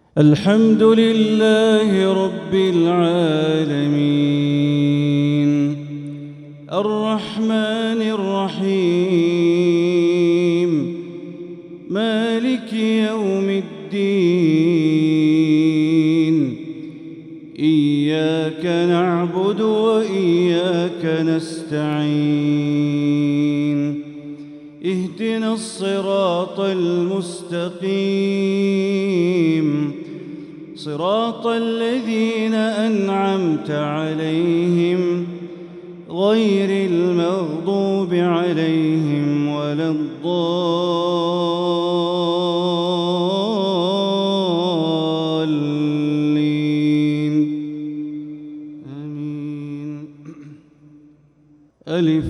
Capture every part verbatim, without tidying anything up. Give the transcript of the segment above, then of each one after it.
الحمد لله رب العالمين الرحمن الرحيم مالك يوم الدين إياك نعبد وإياك نستعين اهدنا الصراط المستقيم صراط الذين أنعمت عليهم غير المغضوب عليهم ولا الضالين آمين. ألف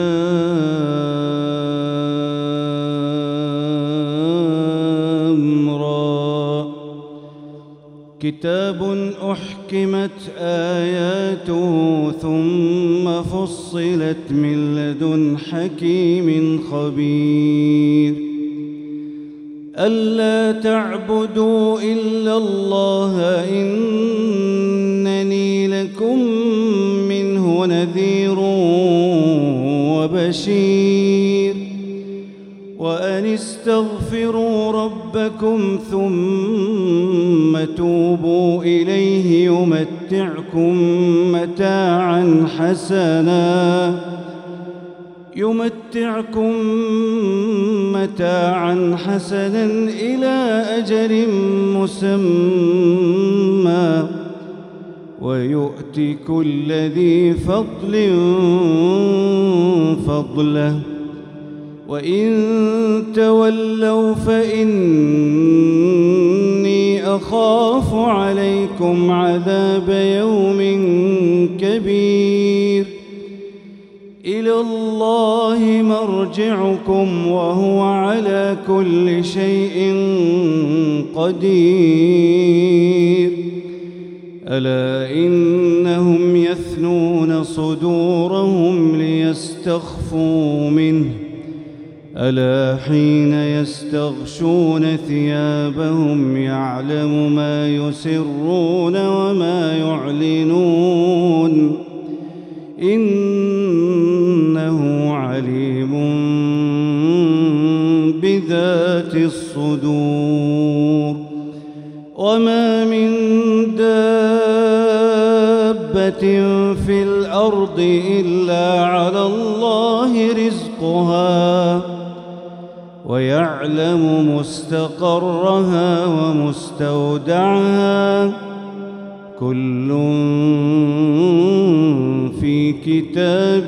لام را كتاب أحكمت آياته ثم فصلت من لدن حكيم خبير ألا تعبدوا إلا الله إنني لكم منه نذير وبشير وأن استغفروا ربكم ثم توبوا إليه يمتعكم متاعا حسنا يمتعكم متاعا حسنا إلى أجل مسمى ويؤتي كل ذي فضل فضله وإن تولوا فإني أخاف عليكم عذاب يوم كبير إلى الله مرجعكم وهو على كل شيء قدير ألا إنهم يثنون صدورهم ليستخفوا منه ألا حين يستغشون ثيابهم يعلم ما يسرون وما يعلنون إنه عليم بذات الصدور وما من دابة في الأرض إلا على الله رزقها ويعلم مستقرها ومستودعها كل في كتاب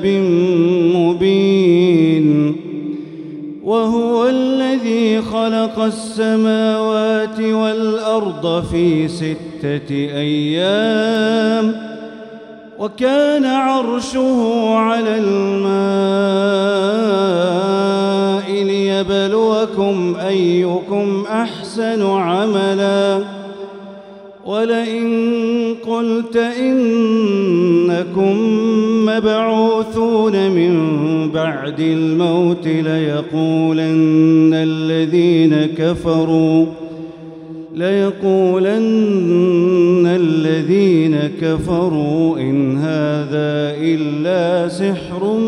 مبين وهو الذي خلق السماوات والأرض في ستة أيام وكان عرشه على الماء ليبلوكم أيكم أحسن عملا ولئن قلت إنكم مبعوثون من بعد الموت ليقولن الذين كفروا ليقولن الذين كفروا إن هذا إلا سحر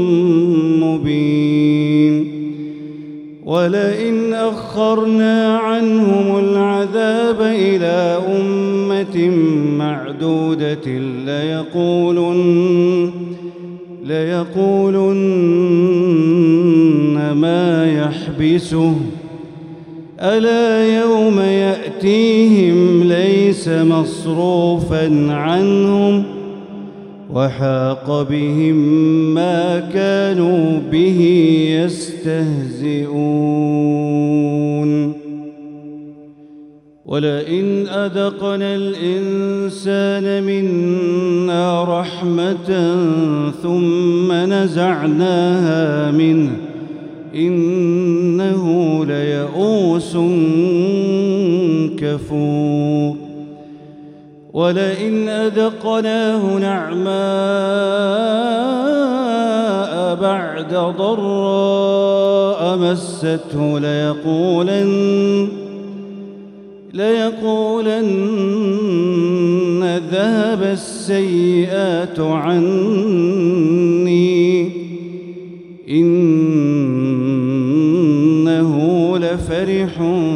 مبين ولئن أخرنا عنهم العذاب إلى أمة معدودة ليقولن ليقولن ما يحبسه ألا يوم يأتيهم ليس مصروفا عنهم وحاق بهم ما كانوا به يستهزئون ولئن أذقنا الإنسان منا رحمة ثم نزعناها منه إنه ليئوس كفور ولئن أذقناه نعماء بعد ضراء مسته ليقولن ليقولن ذهب السيئات عني إنه لفرح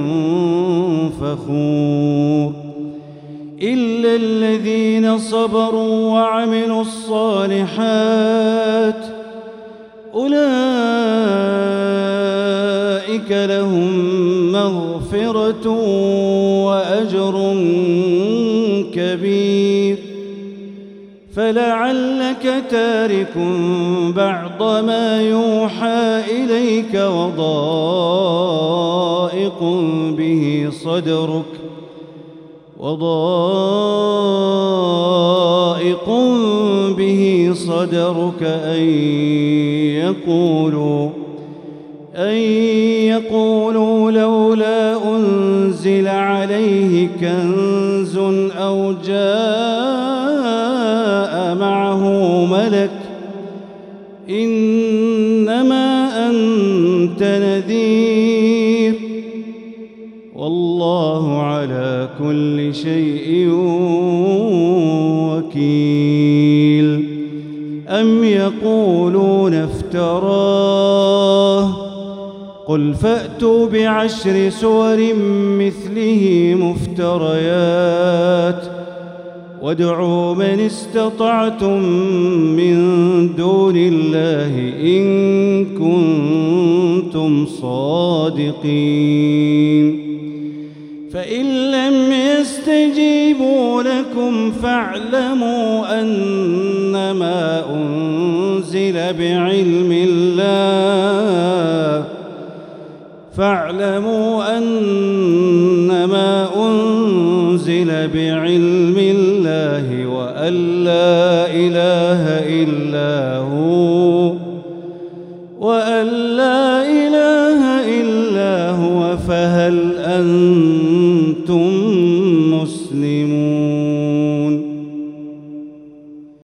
فخور إلا الذين صبروا وعملوا الصالحات أولئك لهم مغفرة وأجر كبير فلعلك تارك بعض ما يوحى إليك وضائق به صدرك وضائق به صدرك أن يقولوا أن يقولوا لولا أنزل عليه كنز أو جاء معه ملك إنما أنت نذير والله على كل شيء وكيل أم يقولون افتراه قل فأتوا بعشر سور مثله مفتريات وادعوا من استطعتم من دون الله إن كنتم صادقين فإن لم يستجيبوا لكم فاعلموا أنما أنزل بعلم الله فاعلموا أنما أنزل بعلم الله وأن لا إله إلا هو وأن لا إله إلا هو فهل أنتم